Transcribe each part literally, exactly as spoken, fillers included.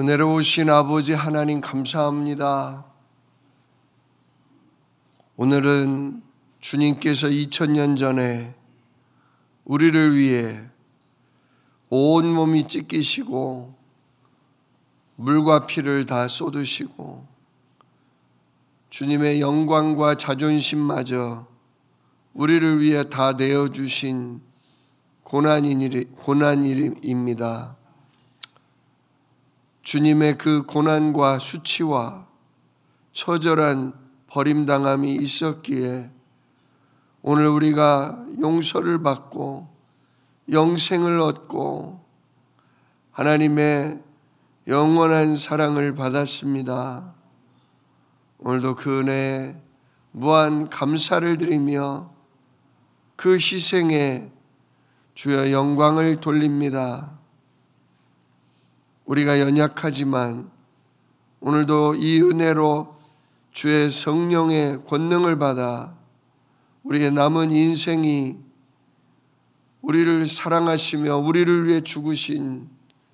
은혜로우신 아버지 하나님 감사합니다. 오늘은 주님께서 이천 년 전에 우리를 위해 온몸이 찢기시고 물과 피를 다 쏟으시고 주님의 영광과 자존심마저 우리를 위해 다 내어주신 고난일입니다. 주님의 그 고난과 수치와 처절한 버림당함이 있었기에 오늘 우리가 용서를 받고 영생을 얻고 하나님의 영원한 사랑을 받았습니다. 오늘도 그 은혜에 무한 감사를 드리며 그 희생에 주여 영광을 돌립니다. 우리가 연약하지만 오늘도 이 은혜로 주의 성령의 권능을 받아 우리의 남은 인생이 우리를 사랑하시며 우리를 위해 죽으신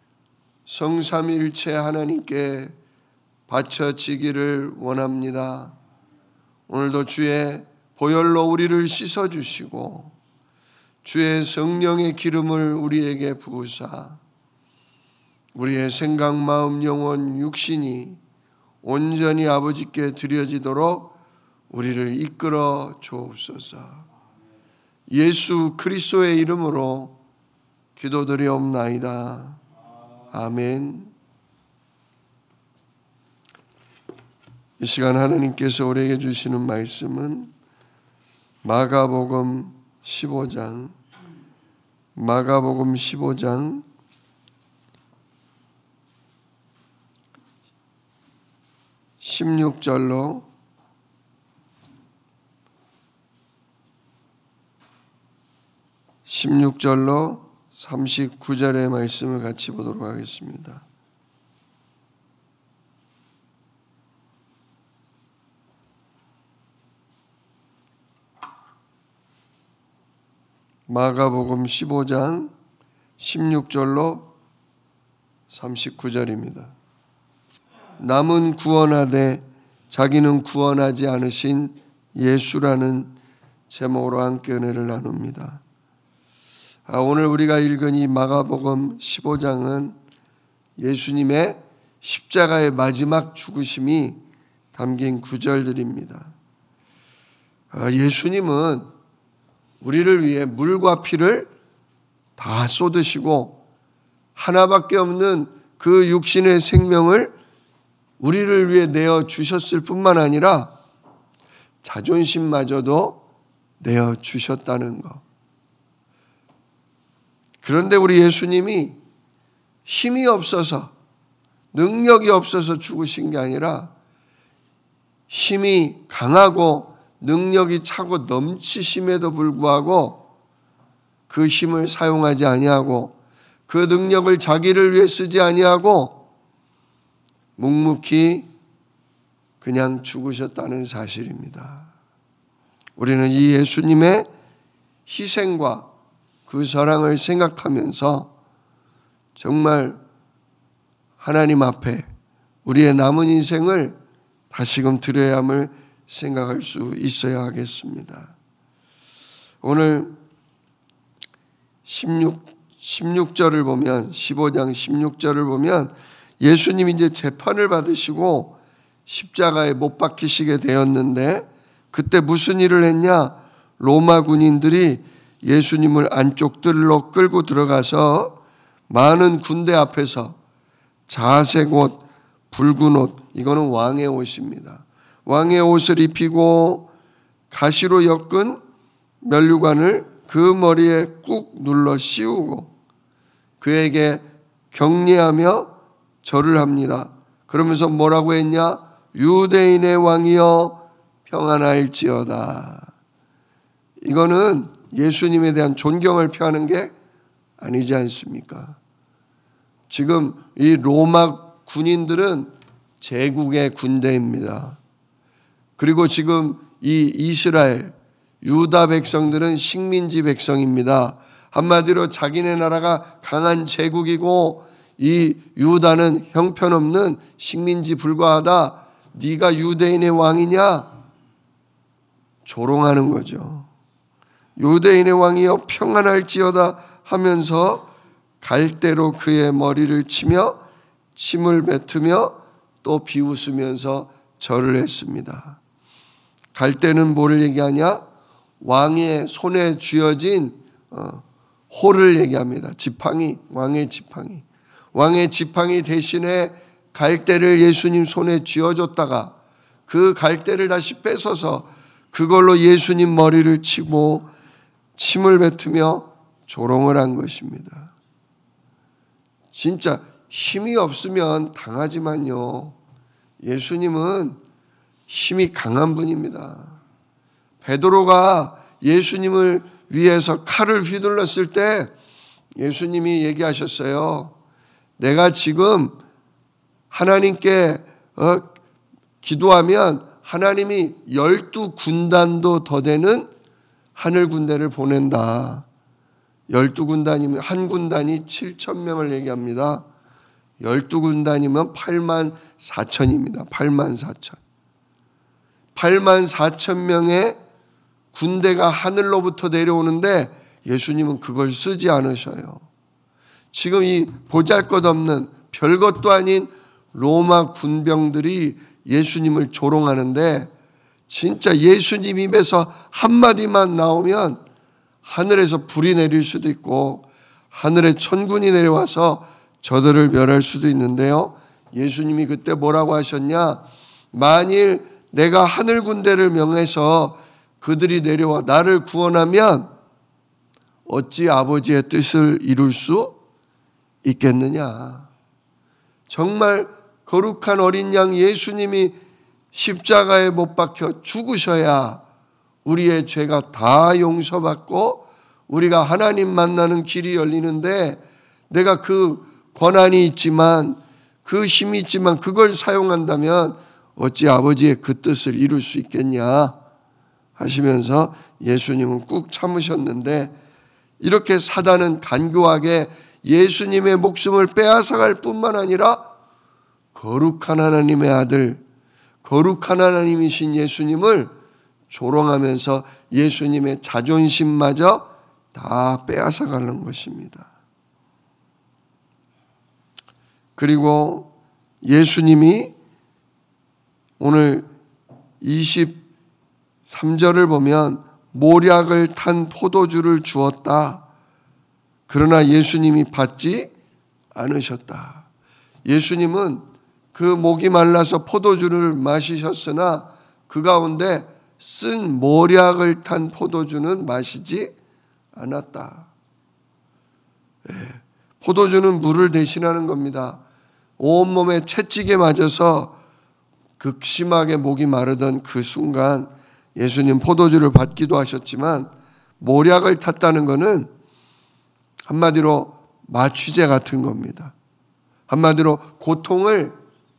성삼일체 하나님께 바쳐지기를 원합니다. 오늘도 주의 보혈로 우리를 씻어주시고 주의 성령의 기름을 우리에게 부으사 우리의 생각, 마음, 영혼, 육신이 온전히 아버지께 드려지도록 우리를 이끌어 주옵소서. 예수 그리스도의 이름으로 기도드리옵나이다. 아멘. 이 시간 하나님께서 우리에게 주시는 말씀은 마가복음 십오 장 마가복음 십오 장 십육 절로 십육 절로 삼십구 절의 말씀을 같이 보도록 하겠습니다. 마가복음 십오 장 십육 절로 삼십구 절입니다. 남은 구원하되 자기는 구원하지 않으신 예수라는 제목으로 함께 은혜를 나눕니다. 아, 오늘 우리가 읽은 이 마가복음 십오 장은 예수님의 십자가의 마지막 죽으심이 담긴 구절들입니다. 아, 예수님은 우리를 위해 물과 피를 다 쏟으시고 하나밖에 없는 그 육신의 생명을 우리를 위해 내어주셨을 뿐만 아니라 자존심마저도 내어주셨다는 것. 그런데 우리 예수님이 힘이 없어서 능력이 없어서 죽으신 게 아니라 힘이 강하고 능력이 차고 넘치심에도 불구하고 그 힘을 사용하지 아니하고 그 능력을 자기를 위해 쓰지 아니하고 묵묵히 그냥 죽으셨다는 사실입니다. 우리는 이 예수님의 희생과 그 사랑을 생각하면서 정말 하나님 앞에 우리의 남은 인생을 다시금 드려야 함을 생각할 수 있어야 하겠습니다. 오늘 십육, 십육 절을 보면 십오 장 십육 절을 보면 예수님이 이제 재판을 받으시고 십자가에 못 박히시게 되었는데 그때 무슨 일을 했냐? 로마 군인들이 예수님을 안쪽 뜰로 끌고 들어가서 많은 군대 앞에서 자색 옷, 붉은 옷, 이거는 왕의 옷입니다. 왕의 옷을 입히고 가시로 엮은 면류관을 그 머리에 꾹 눌러 씌우고 그에게 격려하며 절을 합니다. 그러면서 뭐라고 했냐? 유대인의 왕이여 평안할지어다. 이거는 예수님에 대한 존경을 표하는 게 아니지 않습니까? 지금 이 로마 군인들은 제국의 군대입니다. 그리고 지금 이 이스라엘, 유다 백성들은 식민지 백성입니다. 한마디로 자기네 나라가 강한 제국이고 이 유다는 형편없는 식민지 불과하다. 네가 유대인의 왕이냐? 조롱하는 거죠. 유대인의 왕이여 평안할지어다 하면서 갈대로 그의 머리를 치며 침을 뱉으며 또 비웃으면서 절을 했습니다. 갈대는 뭐를 얘기하냐? 왕의 손에 쥐어진 호를 얘기합니다. 지팡이, 왕의 지팡이. 왕의 지팡이 대신에 갈대를 예수님 손에 쥐어줬다가 그 갈대를 다시 뺏어서 그걸로 예수님 머리를 치고 침을 뱉으며 조롱을 한 것입니다. 진짜 힘이 없으면 당하지만요, 예수님은 힘이 강한 분입니다. 베드로가 예수님을 위해서 칼을 휘둘렀을 때 예수님이 얘기하셨어요. 내가 지금 하나님께 어, 기도하면 하나님이 열두 군단도 더 되는 하늘 군대를 보낸다. 열두 군단이면 한 군단이 칠천 명을 얘기합니다. 열두 군단이면 팔만 사천입니다. 팔만 사천. 팔만 사천 명의 군대가 하늘로부터 내려오는데 예수님은 그걸 쓰지 않으셔요. 지금 이 보잘것없는 별것도 아닌 로마 군병들이 예수님을 조롱하는데 진짜 예수님 입에서 한마디만 나오면 하늘에서 불이 내릴 수도 있고 하늘에 천군이 내려와서 저들을 멸할 수도 있는데요. 예수님이 그때 뭐라고 하셨냐? 만일 내가 하늘 군대를 명해서 그들이 내려와 나를 구원하면 어찌 아버지의 뜻을 이룰 수 있겠느냐. 정말 거룩한 어린 양 예수님이 십자가에 못 박혀 죽으셔야 우리의 죄가 다 용서받고 우리가 하나님 만나는 길이 열리는데 내가 그 권한이 있지만 그 힘이 있지만 그걸 사용한다면 어찌 아버지의 그 뜻을 이룰 수 있겠냐 하시면서 예수님은 꾹 참으셨는데 이렇게 사단은 간교하게 예수님의 목숨을 빼앗아갈 뿐만 아니라 거룩한 하나님의 아들, 거룩한 하나님이신 예수님을 조롱하면서 예수님의 자존심마저 다 빼앗아가는 것입니다. 그리고 예수님이 오늘 이십삼 절을 보면 모략을 탄 포도주를 주었다. 그러나 예수님이 받지 않으셨다. 예수님은 그 목이 말라서 포도주를 마시셨으나 그 가운데 쓴 모략을 탄 포도주는 마시지 않았다. 네. 포도주는 물을 대신하는 겁니다. 온몸에 채찍에 맞아서 극심하게 목이 마르던 그 순간 예수님 포도주를 받기도 하셨지만 모략을 탔다는 것은 한마디로 마취제 같은 겁니다. 한마디로 고통을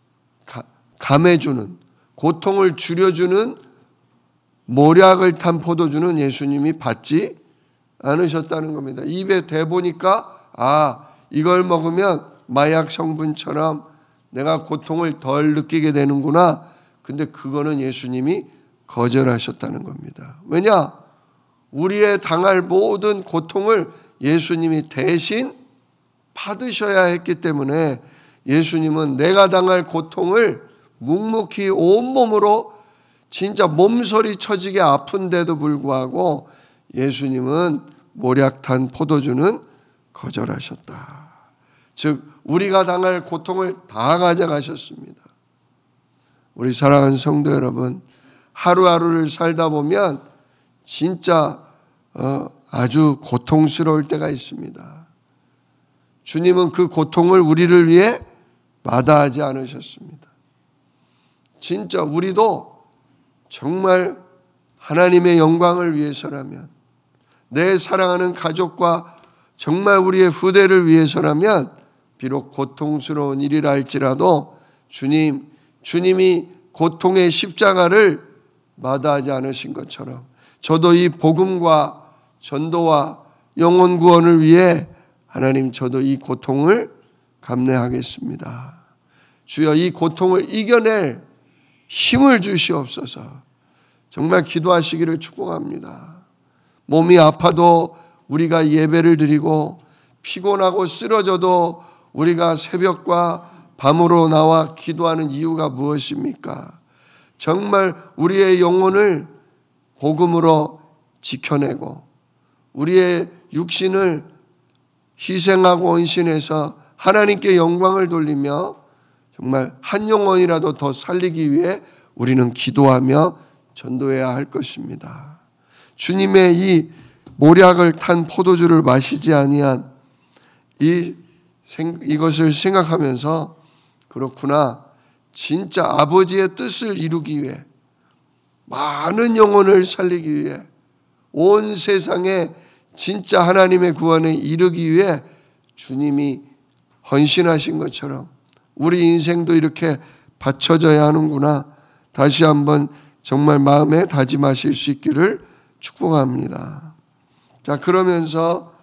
감해주는, 고통을 줄여주는 모략을 탄 포도주는 예수님이 받지 않으셨다는 겁니다. 입에 대보니까 아, 이걸 먹으면 마약 성분처럼 내가 고통을 덜 느끼게 되는구나. 근데 그거는 예수님이 거절하셨다는 겁니다. 왜냐? 우리의 당할 모든 고통을 예수님이 대신 받으셔야 했기 때문에 예수님은 내가 당할 고통을 묵묵히 온몸으로 진짜 몸서리 쳐지게 아픈데도 불구하고 예수님은 모략탄 포도주는 거절하셨다. 즉 우리가 당할 고통을 다 가져가셨습니다. 우리 사랑하는 성도 여러분, 하루하루를 살다 보면 진짜 어, 아주 고통스러울 때가 있습니다. 주님은 그 고통을 우리를 위해 마다하지 않으셨습니다. 진짜 우리도 정말 하나님의 영광을 위해서라면, 내 사랑하는 가족과 정말 우리의 후대를 위해서라면 비록 고통스러운 일이라 할지라도 주님, 주님이 고통의 십자가를 마다하지 않으신 것처럼 저도 이 복음과 전도와 영혼 구원을 위해 하나님 저도 이 고통을 감내하겠습니다. 주여, 이 고통을 이겨낼 힘을 주시옵소서. 정말 기도하시기를 축복합니다. 몸이 아파도 우리가 예배를 드리고 피곤하고 쓰러져도 우리가 새벽과 밤으로 나와 기도하는 이유가 무엇입니까? 정말 우리의 영혼을 복음으로 지켜내고 우리의 육신을 희생하고 헌신해서 하나님께 영광을 돌리며 정말 한 영혼이라도 더 살리기 위해 우리는 기도하며 전도해야 할 것입니다. 주님의 이 모략을 탄 포도주를 마시지 아니한 이 이것을 생각하면서 그렇구나, 진짜 아버지의 뜻을 이루기 위해 많은 영혼을 살리기 위해 온 세상에 진짜 하나님의 구원에 이르기 위해 주님이 헌신하신 것처럼 우리 인생도 이렇게 바쳐져야 하는구나, 다시 한번 정말 마음에 다짐하실 수 있기를 축복합니다. 자, 그러면서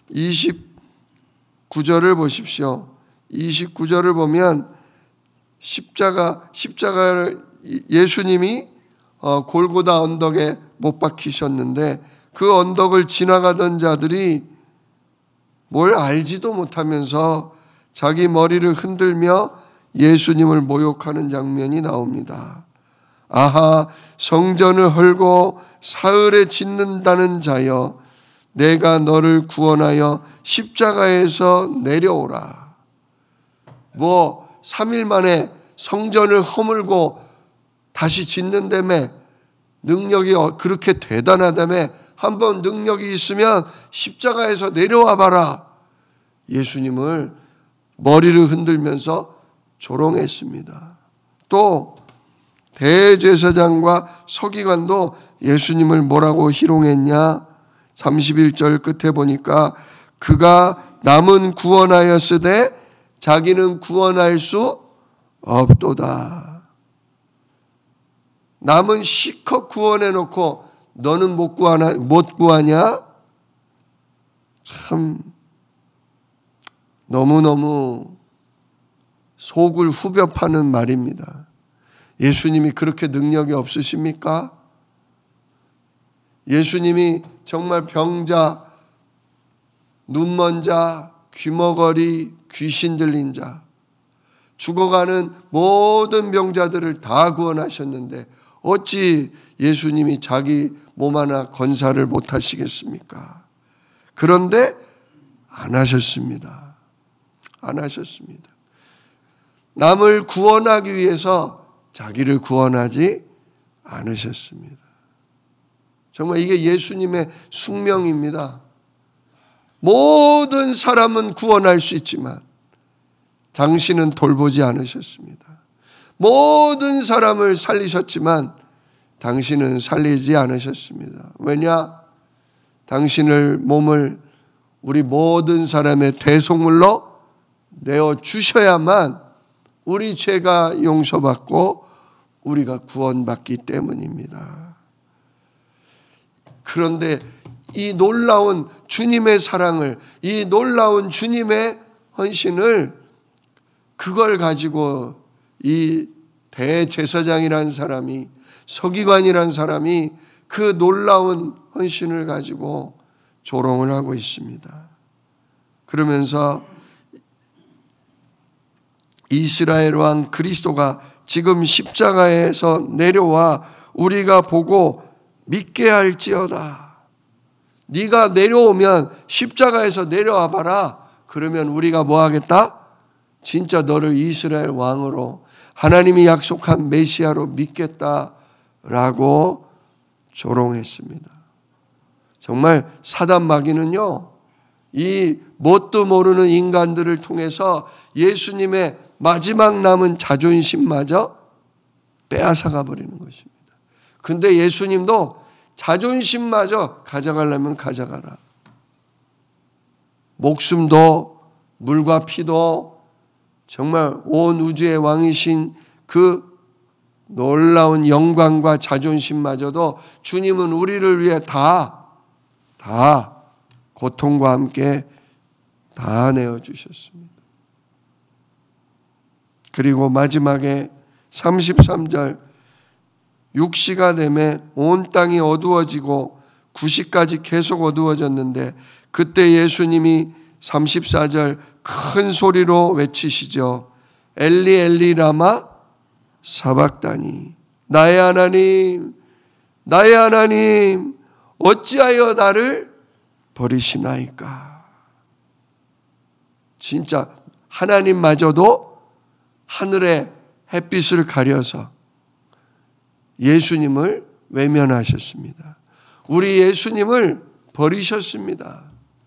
이십구 절을 보십시오. 이십구 절을 보면 십자가, 십자가를 예수님이 골고다 언덕에 못 박히셨는데 그 언덕을 지나가던 자들이 뭘 알지도 못하면서 자기 머리를 흔들며 예수님을 모욕하는 장면이 나옵니다. 아하, 성전을 헐고 사흘에 짓는다는 자여, 내가 너를 구원하여 십자가에서 내려오라. 뭐 삼 일 만에 성전을 허물고 다시 짓는다며, 능력이 그렇게 대단하다며, 한번 능력이 있으면 십자가에서 내려와 봐라. 예수님을 머리를 흔들면서 조롱했습니다. 또 대제사장과 서기관도 예수님을 뭐라고 희롱했냐? 삼십일 절 끝에 보니까 그가 남은 구원하였으되 자기는 구원할 수 없도다. 남은 실컷 구원해놓고 너는 못 구하나, 못 구하냐? 참 너무너무 속을 후벼 파는 말입니다. 예수님이 그렇게 능력이 없으십니까? 예수님이 정말 병자, 눈먼 자, 귀머거리, 귀신 들린 자, 죽어가는 모든 병자들을 다 구원하셨는데 어찌 예수님이 자기 몸 하나 건사를 못 하시겠습니까? 그런데 안 하셨습니다. 안 하셨습니다. 남을 구원하기 위해서 자기를 구원하지 않으셨습니다. 정말 이게 예수님의 숙명입니다. 모든 사람은 구원할 수 있지만 당신은 돌보지 않으셨습니다. 모든 사람을 살리셨지만 당신은 살리지 않으셨습니다. 왜냐? 당신을 몸을 우리 모든 사람의 대속물로 내어주셔야만 우리 죄가 용서받고 우리가 구원받기 때문입니다. 그런데 이 놀라운 주님의 사랑을, 이 놀라운 주님의 헌신을, 그걸 가지고 이 대제사장이라는 사람이, 서기관이라는 사람이 그 놀라운 헌신을 가지고 조롱을 하고 있습니다. 그러면서 이스라엘 왕 그리스도가 지금 십자가에서 내려와 우리가 보고 믿게 할지어다. 네가 내려오면 십자가에서 내려와 봐라. 그러면 우리가 뭐 하겠다? 진짜 너를 이스라엘 왕으로, 하나님이 약속한 메시아로 믿겠다라고 조롱했습니다. 정말 사단 마귀는요, 이 뭣도 모르는 인간들을 통해서 예수님의 마지막 남은 자존심마저 빼앗아가 버리는 것입니다. 근데 예수님도 자존심마저 가져가려면 가져가라. 목숨도 물과 피도 정말 온 우주의 왕이신 그 놀라운 영광과 자존심마저도 주님은 우리를 위해 다, 다 고통과 함께 다 내어주셨습니다. 그리고 마지막에 삼십삼 절 육 시가 되매 온 땅이 어두워지고 구 시까지 계속 어두워졌는데 그때 예수님이 삼십사 절 큰 소리로 외치시죠. 엘리 엘리 라마 사박다니, 나의 하나님 나의 하나님 어찌하여 나를 버리시나이까. 진짜 하나님마저도 하늘의 햇빛을 가려서 예수님을 외면하셨습니다. 우리 예수님을 버리셨습니다.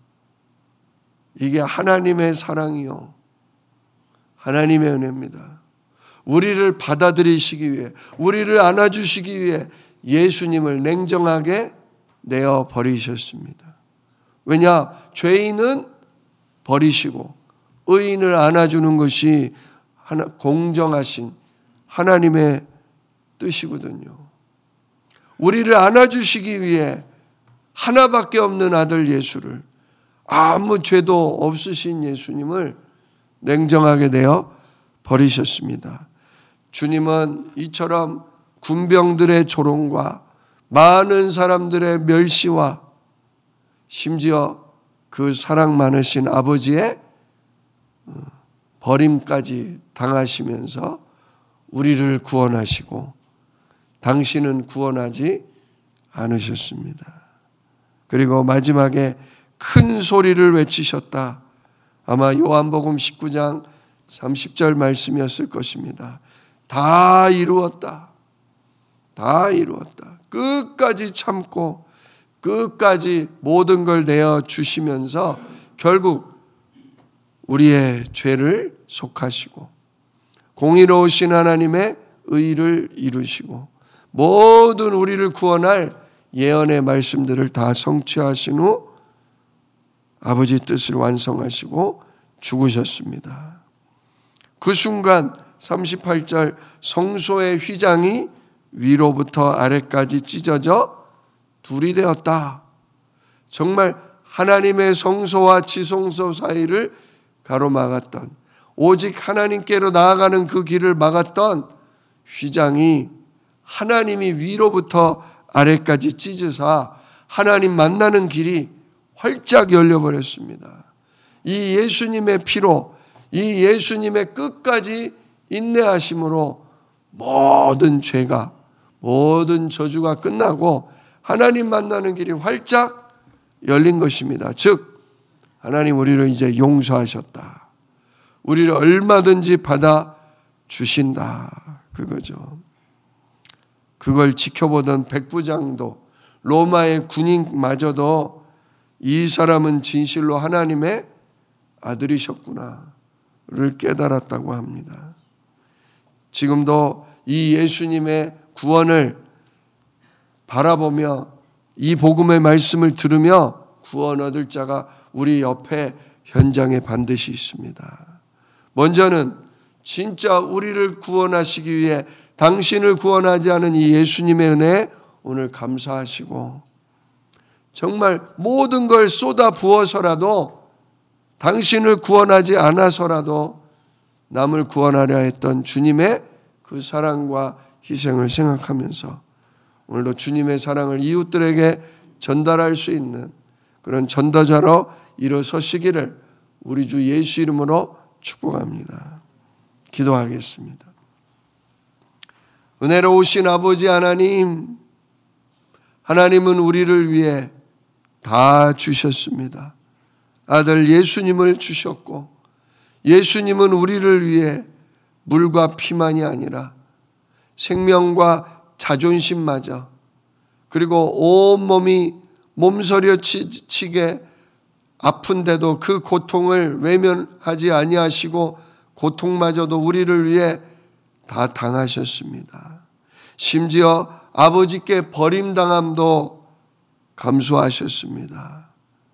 이게 하나님의 사랑이요, 하나님의 은혜입니다. 우리를 받아들이시기 위해, 우리를 안아주시기 위해 예수님을 냉정하게 내어 버리셨습니다. 왜냐? 죄인은 버리시고 의인을 안아주는 것이 하나, 공정하신 하나님의 뜻이거든요. 우리를 안아주시기 위해 하나밖에 없는 아들 예수를, 아무 죄도 없으신 예수님을 냉정하게 내어 버리셨습니다. 주님은 이처럼 군병들의 조롱과 많은 사람들의 멸시와 심지어 그 사랑 많으신 아버지의 버림까지 당하시면서 우리를 구원하시고 당신은 구원하지 않으셨습니다. 그리고 마지막에 큰 소리를 외치셨다. 아마 요한복음 십구 장 삼십 절 말씀이었을 것입니다. 다 이루었다. 다 이루었다. 끝까지 참고 끝까지 모든 걸 내어주시면서 결국 우리의 죄를 속하시고 공의로우신 하나님의 의를 이루시고 모든 우리를 구원할 예언의 말씀들을 다 성취하신 후 아버지 뜻을 완성하시고 죽으셨습니다. 그 순간 삼십팔 절 성소의 휘장이 위로부터 아래까지 찢어져 둘이 되었다. 정말 하나님의 성소와 지성소 사이를 가로막았던, 오직 하나님께로 나아가는 그 길을 막았던 휘장이 하나님이 위로부터 아래까지 찢으사 하나님 만나는 길이 활짝 열려버렸습니다. 이 예수님의 피로, 이 예수님의 끝까지 인내하심으로 모든 죄가, 모든 저주가 끝나고 하나님 만나는 길이 활짝 열린 것입니다. 즉 하나님 우리를 이제 용서하셨다. 우리를 얼마든지 받아 주신다. 그거죠. 그걸 지켜보던 백부장도, 로마의 군인마저도 이 사람은 진실로 하나님의 아들이셨구나를 깨달았다고 합니다. 지금도 이 예수님의 구원을 바라보며 이 복음의 말씀을 들으며 구원 얻을 자가 우리 옆에 현장에 반드시 있습니다. 먼저는 진짜 우리를 구원하시기 위해 당신을 구원하지 않은 이 예수님의 은혜에 오늘 감사하시고 정말 모든 걸 쏟아 부어서라도 당신을 구원하지 않아서라도 남을 구원하려 했던 주님의 그 사랑과 희생을 생각하면서 오늘도 주님의 사랑을 이웃들에게 전달할 수 있는 그런 전도자로 일어서시기를 우리 주 예수 이름으로 축복합니다. 기도하겠습니다. 은혜로우신 아버지 하나님, 하나님은 우리를 위해 다 주셨습니다. 아들 예수님을 주셨고 예수님은 우리를 위해 물과 피만이 아니라 생명과 자존심마저 그리고 온몸이 몸서려치게 아픈데도 그 고통을 외면하지 아니하시고 고통마저도 우리를 위해 다 당하셨습니다. 심지어 아버지께 버림당함도 감수하셨습니다.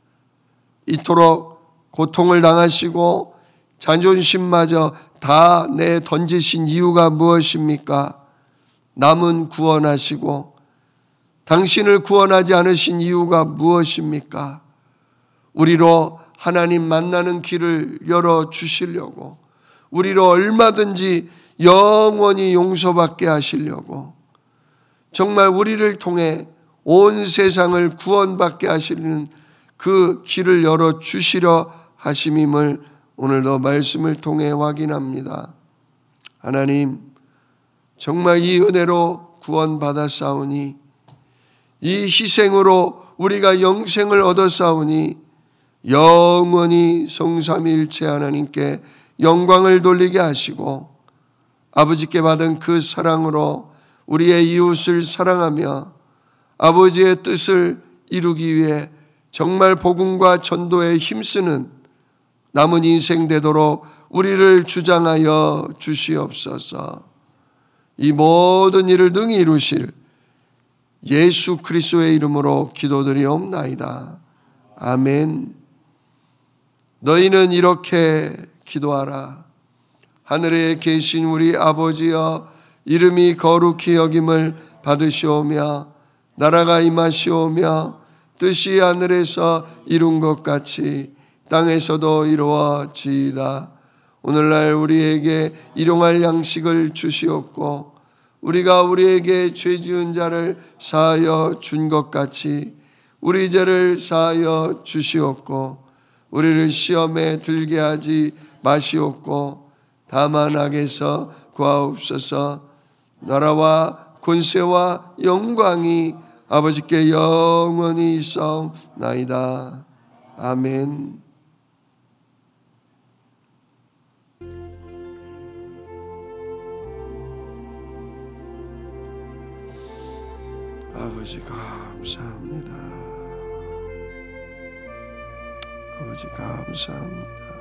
이토록 고통을 당하시고 자존심마저 다 내던지신 이유가 무엇입니까? 남은 구원하시고 당신을 구원하지 않으신 이유가 무엇입니까? 우리로 하나님 만나는 길을 열어주시려고, 우리로 얼마든지 영원히 용서받게 하시려고, 정말 우리를 통해 온 세상을 구원받게 하시는 그 길을 열어주시려 하심임을 오늘도 말씀을 통해 확인합니다. 하나님, 정말 이 은혜로 구원받았사오니, 이 희생으로 우리가 영생을 얻었사오니 영원히 성삼위일체 하나님께 영광을 돌리게 하시고, 아버지께 받은 그 사랑으로 우리의 이웃을 사랑하며 아버지의 뜻을 이루기 위해 정말 복음과 전도에 힘쓰는 남은 인생 되도록 우리를 주장하여 주시옵소서. 이 모든 일을 능히 이루실 예수 그리스도의 이름으로 기도드리옵나이다. 아멘. 너희는 이렇게 기도하라. 하늘에 계신 우리 아버지여, 이름이 거룩히 여김을 받으시오며 나라가 임하시오며 뜻이 하늘에서 이룬 것 같이 땅에서도 이루어지이다. 오늘날 우리에게 일용할 양식을 주시옵고, 우리가 우리에게 죄 지은 자를 사하여 준 것 같이 우리 죄를 사하여 주시옵고, 우리를 시험에 들게 하지 마시옵고, 다만 악에서 구하옵소서. 나라와 권세와 영광이 아버지께 영원히 있사옵나이다. 아멘. 아버지 감사합니다. 아버지 감사합니다.